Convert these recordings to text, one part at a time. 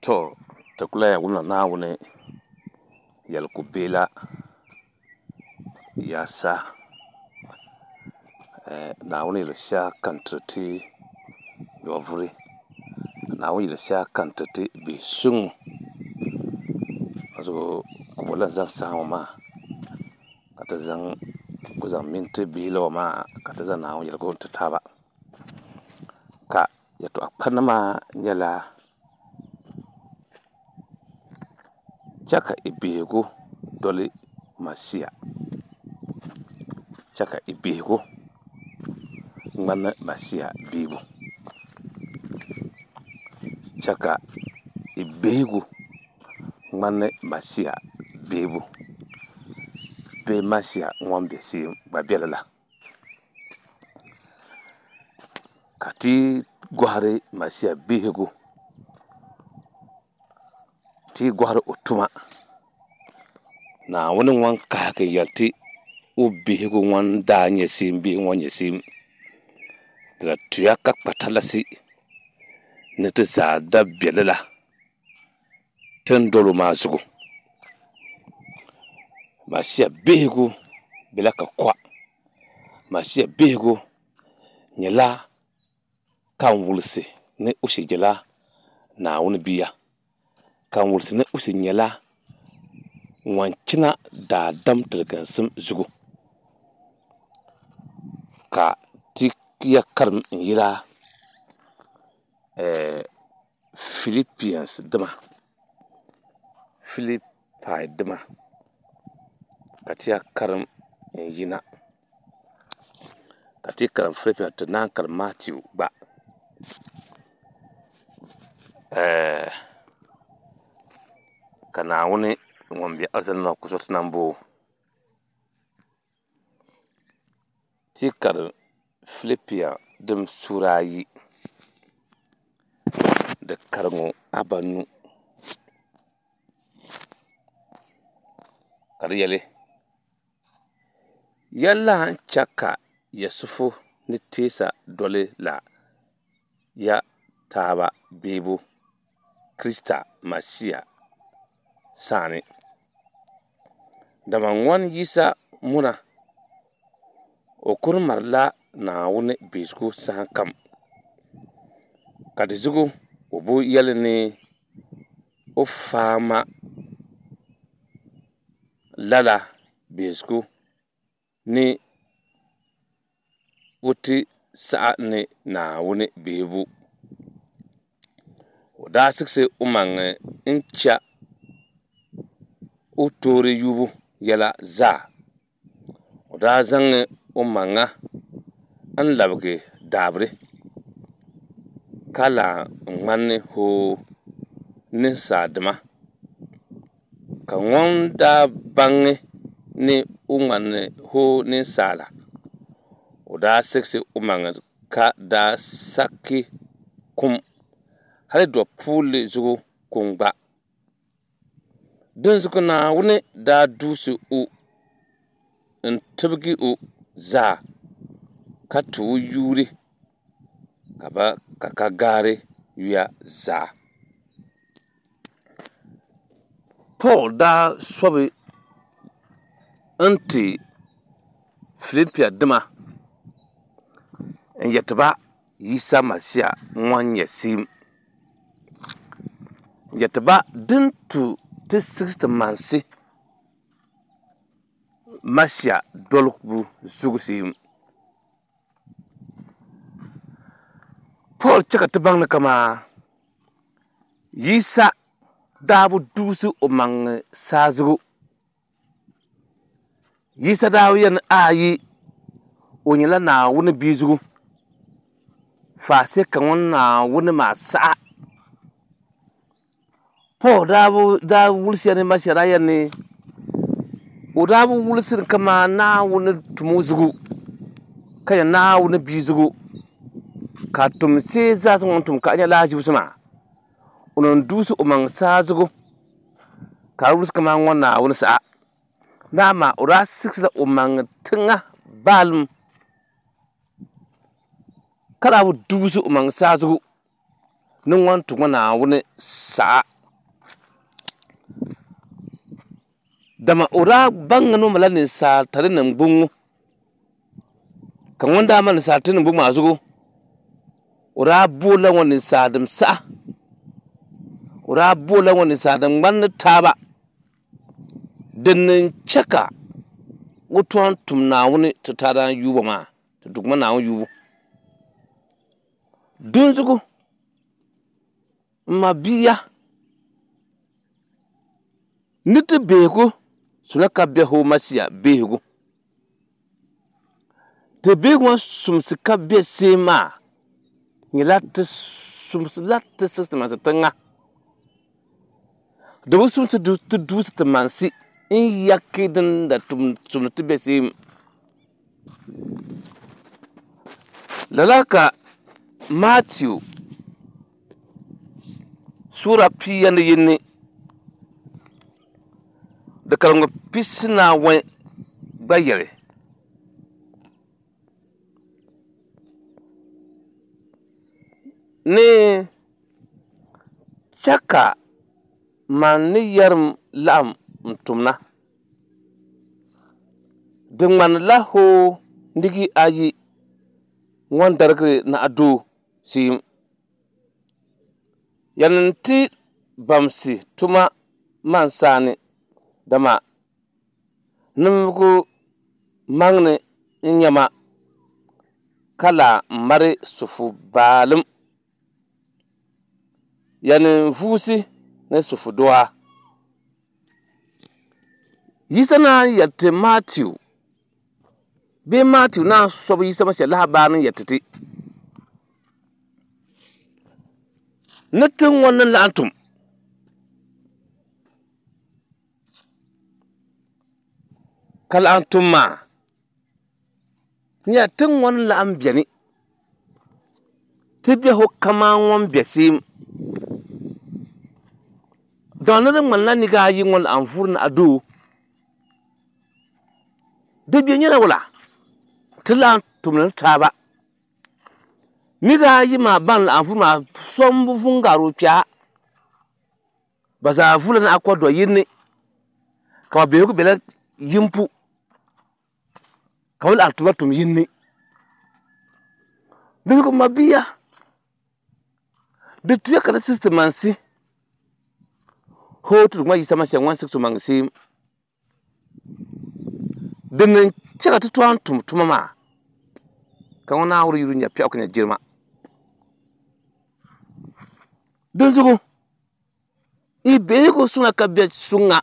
To takula ya wuna na wuni yalku bela ya sa na wuni yalsha kantrati yovri na wuni yalsha kantrati bi sung azo kubola zang sa ma kata zang kuzang minti bilo ma kata zang na wuni yalku taba ka yato akpanama nyala chaka ibego doli masia chaka ibego ngana masia bibu chaka ibego ngana masia bibu be masia ngombe si babelala kati gware masia bego ti gware utuma na wani wan ka yalti ubihego wan da nyesim bi wan nyesim da tuya ka patalasi ne ta za da belala tan dolo mazugo masia bihego belaka kwa masia bihego nyela kan wulsi ne ushijela na wani biya kan wulsi ne ushi nyela wancina da dam tilgansim zugu ka tikiya karim yira Philippians dima Philippi dima ka tiya karim yina ka ti karim Philippians ta nan karim Matthew ba kana wuni ngombe arzana kusot nambo tikar Philippians dim surayi da karmo abanu kariyale yalla chaka yasufu ni tesa dole la ya taba bebu Krista Masia sani dama wan yisa muna okur marla na wuni bisku san kam kati zugu obu yali ni o fama lala bisku ni wuti sa ni na wuni bebu oda sikse umang incha utori yubu yala za oda zang umanga an labge dabre kala ngmanni ho ninsa dima ka ŋon da bangi ni ngmanni ho ninsala oda sikse umang ka da saki kum hali do puli zugu kungba dun zugu na wuni da dusi u ntibgi u za ka tu yuri kaba ka gare yuya za Paul da sobi anti Philippians dima yatba yisa Masia wan yesim yatba din tu ti 60 mansi Masia dolku zugusim Paul chaka tibang na kama yisa dabu dusu umang sazugu yisa dawu yan ayi onyela na wuni bizugu fase kan na wuni ma sa Paul da wulsi yani Masia yani o dabu wulsi kama na wuni tumuzugu kaya na wuni bizugu ka tum se za sun tum ka nya laji usma unon dusu umang sazugo ka rus kama ngona woni sa nama ura 6 la umang tinga balm kala bu dusu umang sazugo nun wan tu na woni sa dama ora bangano mala ni sa tare nan bungu kan wanda man sa tare nan bungu mazugo ora bola wani sa dam sa ora bola wani sa dam ban taba dinnin chaka wutuwan tumna wani ta tada yuba ma ta duk mana yubu dun zugo ma biya niti bego suna ka beho masiya bego te bego sumsi ka be sema ngilata sumsi latta system as tanga de sumsi du mansi in yakidin da sumti be sem lalaka Matthew sura piyan yinni da kalanga pisna wa bayere ne chaka man ni yarm lam mtumna dingman laho ndigi ayi wan dargre na adu sim yananti bamsi tuma mansani dama numgu mangne nyama kala mari sufu balum yanin fusi na sufu doa yisana yatte Matthew be Matthew na sobo yisama se labarin yattiti natin wannan la'antum kal'antum ma nya tin wani la'an biyani tibe ho kama wan biyasim donarin man lani ga yin wani anfur na ado dubi nyina wala tilan tumnan taba ni ga yi ma ban anfur ma sombu fungaru pya baza fulan akwa yinni ka be ku bela yimpu kawul artubatum yinni bisu mabiya de tuya kala system ansi ho tu ma yisama se 16 mangsi denen chaka tuan tumama kan wana wuri yuru nya pya kunya jirma don zugo ibe ko suna kabya sunga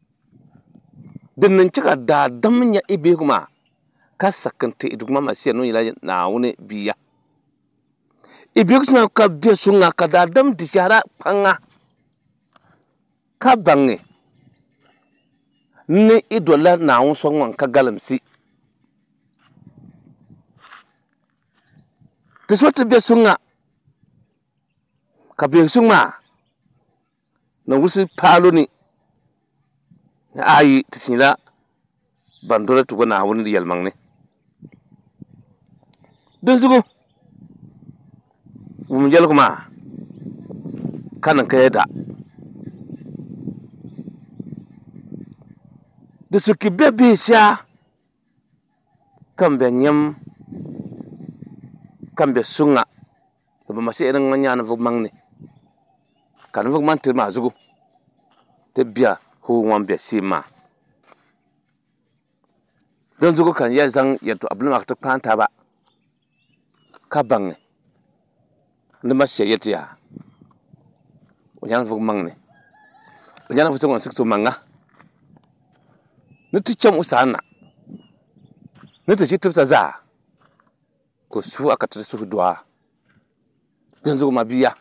denen chaka da damnya ibe kuma ka sakante idugma masiya no yila na wune biya ibe ko suna kabya sunga ka da dam dishara panga ka bange ni idola na wun sonwan ka galamsi to sote be sunga ka be sunga na wusi palo ni ayi tisila bandore to na wun riyal mangne don zugo mun jel kuma kanan kayeda da suke bebe sha kan benyam kan be sunga to ba masi irin wanya na vugman ne kan vugman tir ma zugo te biya ho wan be sima don zugo kan ya zan ya to abulma ta panta ba ka bange nda masi yetiya wanya vugman ne wanya fuso wan sikso manga nuti cham usana nuti chitufta za ko su aka su duwa yanzu ma biya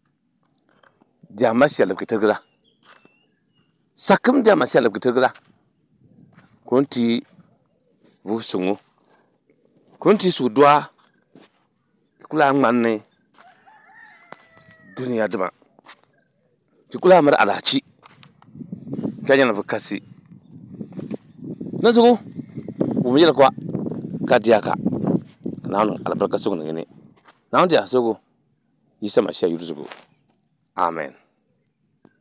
jama shalab kitagra sakam jama shalab kitagra konti vusungu konti su duwa kula manne duniya dama kula mar alaci kanya na vakasi na zugo mu jira kwa kadiyaka nanu albarka sugu ne nanu dia sugu yisa ma sha yuru zugo amen.